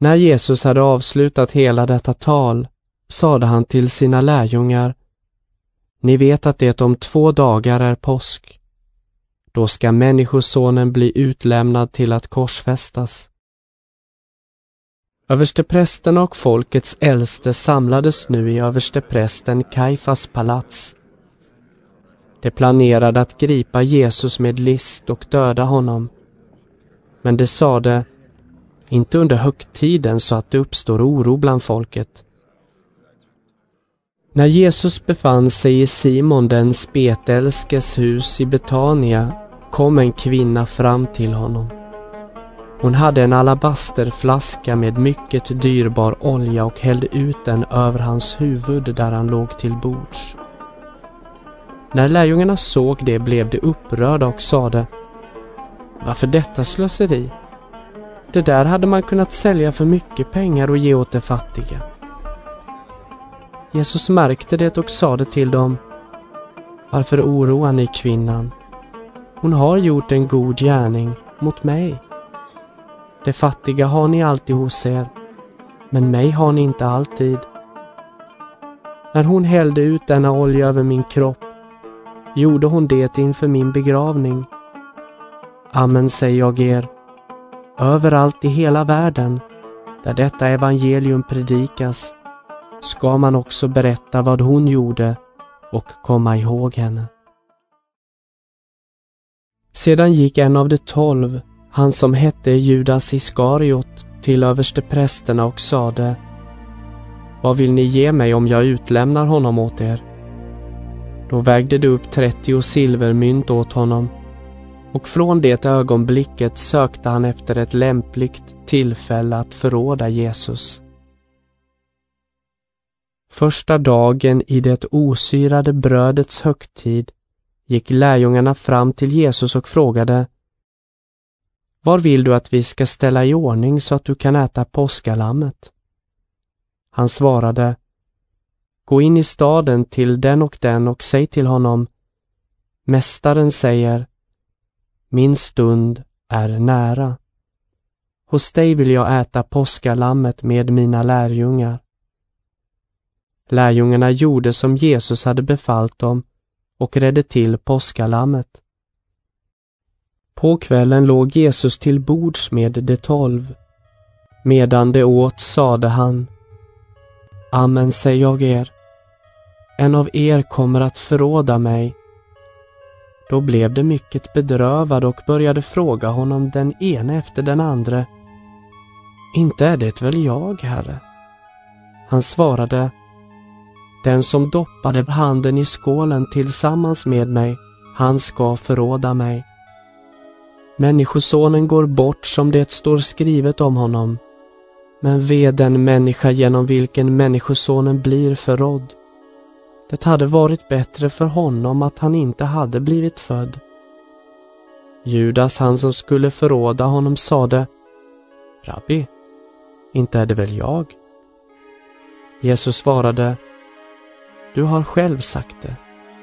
När Jesus hade avslutat hela detta tal sade han till sina lärjungar: Ni vet att det om 2 dagar är påsk. Då ska människosonen bli utlämnad till att korsfästas. Översteprästerna och folkets äldste samlades nu i översteprästen Kajfas palats. De planerade att gripa Jesus med list och döda honom. Men de sade: Inte under högtiden så att det uppstår oro bland folket. När Jesus befann sig i Simon den spetälskes hus i Betania kom en kvinna fram till honom. Hon hade en alabasterflaska med mycket dyrbar olja och hällde ut den över hans huvud där han låg till bords. När lärjungarna såg det blev de upprörda och sade: Varför detta slöseri? Det där hade man kunnat sälja för mycket pengar och ge åt de fattiga. Jesus märkte det och sade till dem: Varför oroar ni kvinnan? Hon har gjort en god gärning mot mig. De fattiga har ni alltid hos er, men mig har ni inte alltid. När hon hällde ut denna olja över min kropp gjorde hon det inför min begravning. Amen säger jag er, överallt i hela världen där detta evangelium predikas ska man också berätta vad hon gjorde och komma ihåg henne. Sedan gick en av de 12, han som hette Judas Iskariot, till översteprästerna och sade: Vad vill ni ge mig om jag utlämnar honom åt er? Då vägde de upp 30 silvermynt åt honom, och från det ögonblicket sökte han efter ett lämpligt tillfälle att förråda Jesus. Första dagen i det osyrade brödets högtid gick lärjungarna fram till Jesus och frågade: Var vill du att vi ska ställa i ordning så att du kan äta påskalammet? Han svarade: Gå in i staden till den och säg till honom: Mästaren säger: Min stund är nära. Hos dig vill jag äta påskalammet med mina lärjungar. Lärjungarna gjorde som Jesus hade befallt dem och redde till påskalammet. På kvällen låg Jesus till bords med de 12. Medan de åt sade han: Amen säger jag er, en av er kommer att förråda mig. Då blev de mycket bedrövade och började fråga honom den ene efter den andra: Inte är det väl jag, Herre? Han svarade: Den som doppade handen i skålen tillsammans med mig, han ska förråda mig. Människosonen går bort som det står skrivet om honom. Men ve den människa genom vilken människosonen blir förrådd. Det hade varit bättre för honom att han inte hade blivit född. Judas, han som skulle förråda honom, sade: Rabbi, inte är det väl jag? Jesus svarade: Du har själv sagt det.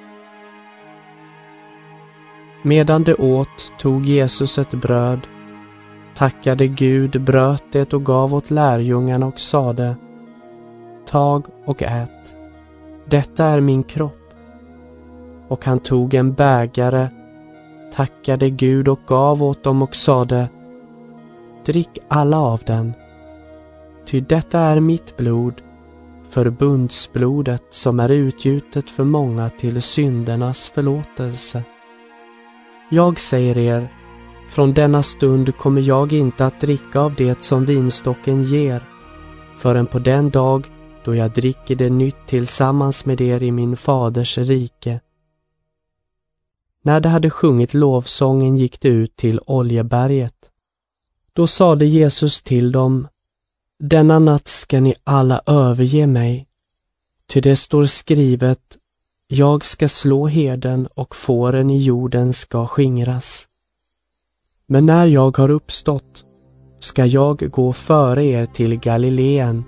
Medan de åt tog Jesus ett bröd, tackade Gud, bröt det och gav åt lärjungarna och sade: Tag och ät, detta är min kropp. Och han tog en bägare, tackade Gud och gav åt dem och sade: Drick alla av den, ty detta är mitt blod, förbundsblodet som är utgjutet för många till syndernas förlåtelse. Jag säger er, från denna stund kommer jag inte att dricka av det som vinstocken ger, förrän på den dag då jag dricker det nytt tillsammans med er i min faders rike. När de hade sjungit lovsången gick de ut till Oljeberget. Då sade Jesus till dem: Denna natt ska ni alla överge mig, ty det står skrivet: Jag ska slå herden och fåren i jorden ska skingras. Men när jag har uppstått ska jag gå före er till Galileen.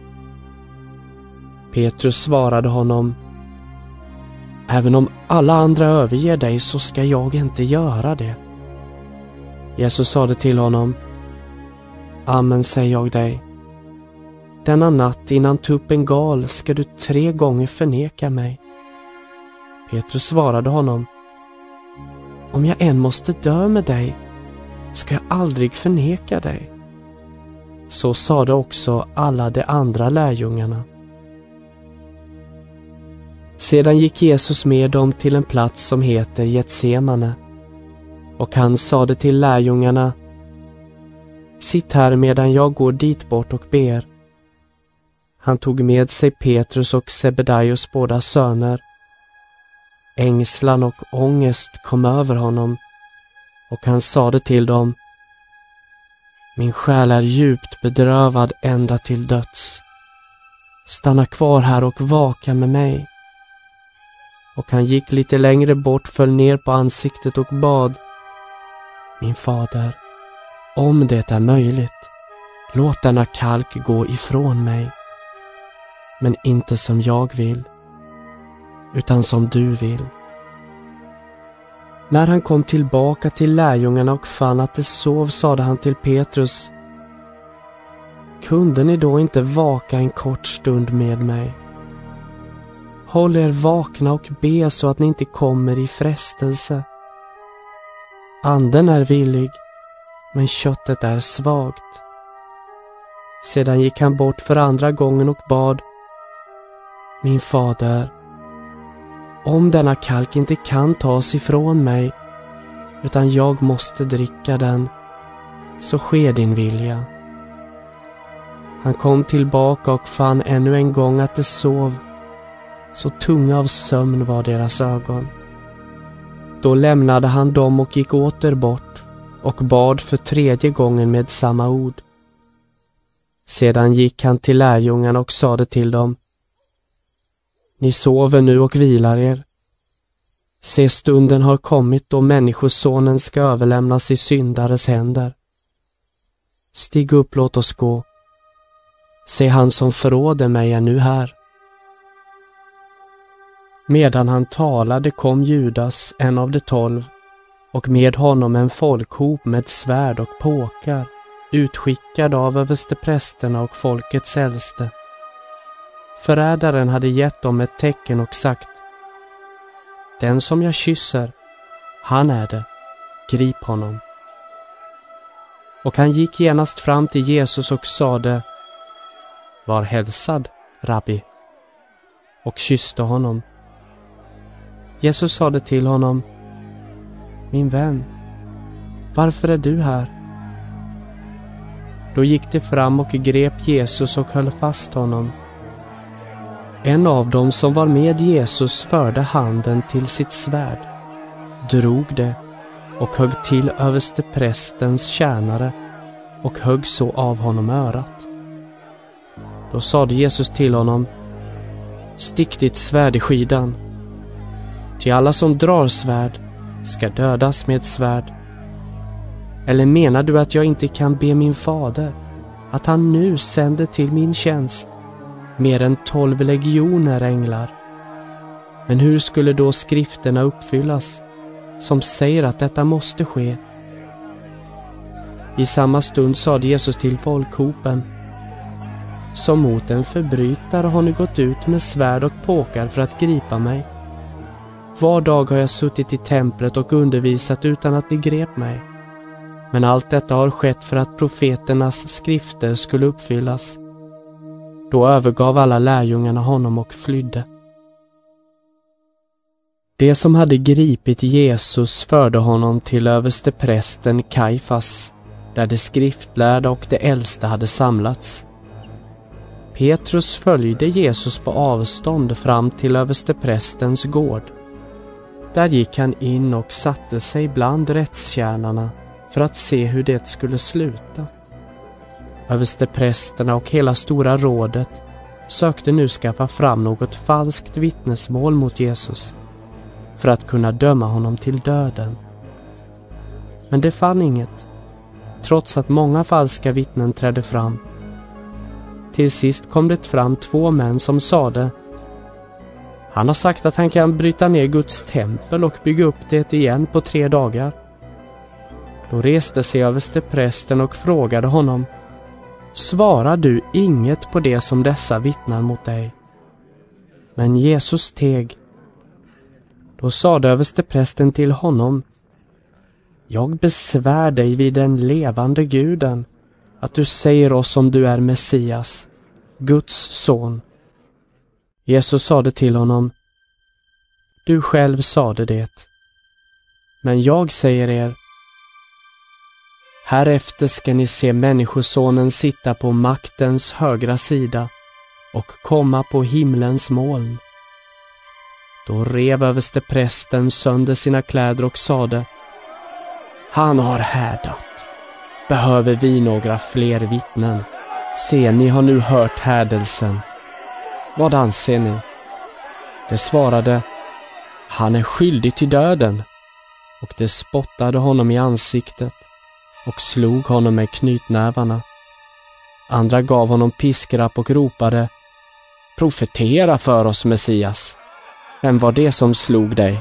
Petrus svarade honom: Även om alla andra överger dig så ska jag inte göra det. Jesus sade till honom: Amen säger jag dig, denna natt innan tuppen gal ska du 3 gånger förneka mig. Petrus svarade honom: om jag än måste dö med dig, ska jag aldrig förneka dig. Så sade också alla de andra lärjungarna. Sedan gick Jesus med dem till en plats som heter Getsemane, och han sade till lärjungarna: sitt här medan jag går dit bort och ber. Han tog med sig Petrus och Sebedaios båda söner. Ängslan och ångest kom över honom, och han sade till dem: min själ är djupt bedrövad ända till döds. Stanna kvar här och vaka med mig. Och han gick lite längre bort, föll ner på ansiktet och bad: min fader, om det är möjligt, låt denna kalk gå ifrån mig. Men inte som jag vill, utan som du vill. När han kom tillbaka till lärjungarna och fann att de sov, sade han till Petrus: kunde ni då inte vaka en kort stund med mig? Håll er vakna och be så att ni inte kommer i frestelse. Anden är villig, men köttet är svagt. Sedan gick han bort för andra gången och bad: min fader, om denna kalk inte kan tas ifrån mig, utan jag måste dricka den, så sker din vilja. Han kom tillbaka och fann ännu en gång att de sov, så tunga av sömn var deras ögon. Då lämnade han dem och gick åter bort och bad för 3:e gången med samma ord. Sedan gick han till lärjungarna och sade till dem: ni sover nu och vilar er. Se, stunden har kommit då människosonen ska överlämnas i syndares händer. Stig upp, låt oss gå. Se, han som förråder mig är nu här. Medan han talade kom Judas, en av de 12, och med honom en folkhop med svärd och påkar, utskickad av översteprästerna och folkets äldste. Förrädaren hade gett dem ett tecken och sagt: den som jag kysser, han är det, grip honom. Och han gick genast fram till Jesus och sade: var hälsad, rabbi, och kysste honom. Jesus sade till honom: min vän, varför är du här? Då gick de fram och grep Jesus och höll fast honom. En av dem som var med Jesus förde handen till sitt svärd, drog det och högg till översteprästens tjänare och högg så av honom örat. Då sade Jesus till honom: stick ditt svärd i skidan. Till alla som drar svärd ska dödas med svärd. Eller menar du att jag inte kan be min fader att han nu sänder till min tjänst mer än 12 legioner änglar? Men hur skulle då skrifterna uppfyllas som säger att detta måste ske? I samma stund sade Jesus till folkhopen: som mot en förbrytare har ni gått ut med svärd och påkar för att gripa mig. Var dag har jag suttit i templet och undervisat utan att ni grep mig. Men allt detta har skett för att profeternas skrifter skulle uppfyllas. Då övergav alla lärjungarna honom och flydde. Det som hade gripit Jesus förde honom till översteprästen Kajfas, där de skriftlärda och de äldste hade samlats. Petrus följde Jesus på avstånd fram till översteprästens gård. Där gick han in och satte sig bland rättstjänarna för att se hur det skulle sluta. Översteprästerna och hela stora rådet sökte nu skaffa fram något falskt vittnesmål mot Jesus för att kunna döma honom till döden. Men det fann inget, trots att många falska vittnen trädde fram. Till sist kom det fram 2 män som sade: han har sagt att han kan bryta ner Guds tempel och bygga upp det igen på 3 dagar. Då reste sig översteprästen och frågade honom: svarar du inget på det som dessa vittnar mot dig. Men Jesus teg. Då sade översteprästen till honom: Jag besvär dig vid den levande Guden, att du säger oss om du är Messias, Guds son. Jesus sade till honom: Du själv sade det. Men jag säger er, härefter ska ni se Människosonen sitta på maktens högra sida och komma på himlens moln. Då rev översteprästen sönder sina kläder och sade: Han har härdat. Behöver vi några fler vittnen? Se, ni har nu hört härdelsen. Vad anser ni? De svarade: Han är skyldig till döden. Och de spottade honom i ansiktet och slog honom med knytnävarna. Andra gav honom piskrapp och ropade: Profetera för oss, Messias. Vem var det som slog dig?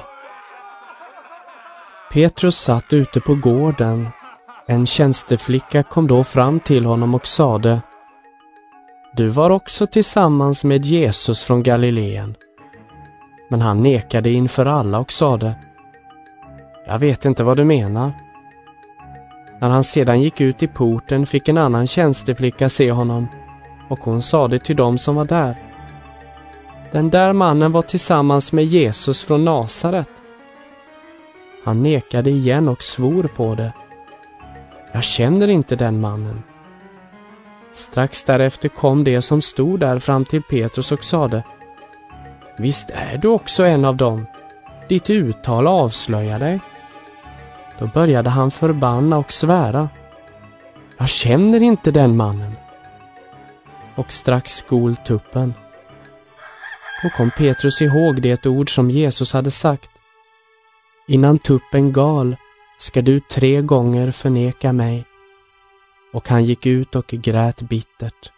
Petrus satt ute på gården. En tjänsteflicka kom då fram till honom och sade: Du var också tillsammans med Jesus från Galileen. Men han nekade inför alla och sade: Jag vet inte vad du menar. När han sedan gick ut i porten fick en annan tjänsteflicka se honom, och hon sade till dem som var där: Den där mannen var tillsammans med Jesus från Nasaret. Han nekade igen och svor på det: Jag känner inte den mannen. Strax därefter kom det som stod där fram till Petrus och sade: Visst är du också en av dem. Ditt uttal avslöjar dig. Då började han förbanna och svära: Jag känner inte den mannen. Och strax skol tuppen. Då kom Petrus ihåg det ord som Jesus hade sagt: Innan tuppen gal ska du 3 gånger förneka mig. Och han gick ut och grät bittert.